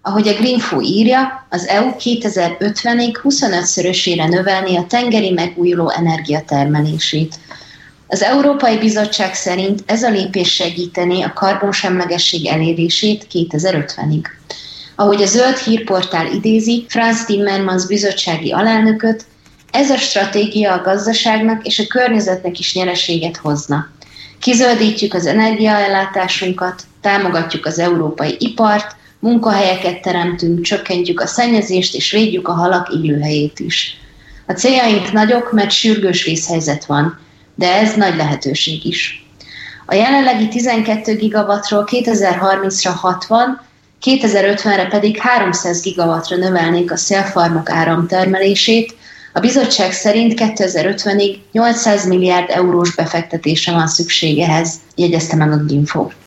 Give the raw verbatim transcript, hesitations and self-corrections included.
Ahogy a Greenfo írja, az é u kétezer-ötvenig huszonötszörösére növelni a tengeri megújuló energiatermelését. Az Európai Bizottság szerint ez a lépés segítené a karbonsemlegesség elérését kétezer-ötvenig. Ahogy a Zöld Hírportál idézi Frans Timmermans bizottsági alelnököt, ez a stratégia a gazdaságnak és a környezetnek is nyereséget hozna. Kizöldítjük az energiaellátásunkat, támogatjuk az európai ipart, munkahelyeket teremtünk, csökkentjük a szennyezést és védjük a halak élőhelyét is. A céljaink nagyok, mert sürgős vészhelyzet van, de ez nagy lehetőség is. A jelenlegi tizenkét gigawattról kétezer-harmincra hatvan, kétezer-ötvenre pedig háromszáz gigawattra növelnék a szélfarmok áramtermelését. A bizottság szerint kétezer-ötvenig nyolcszáz milliárd eurós befektetésre van szükségehez, jegyezte meg a Greenfo.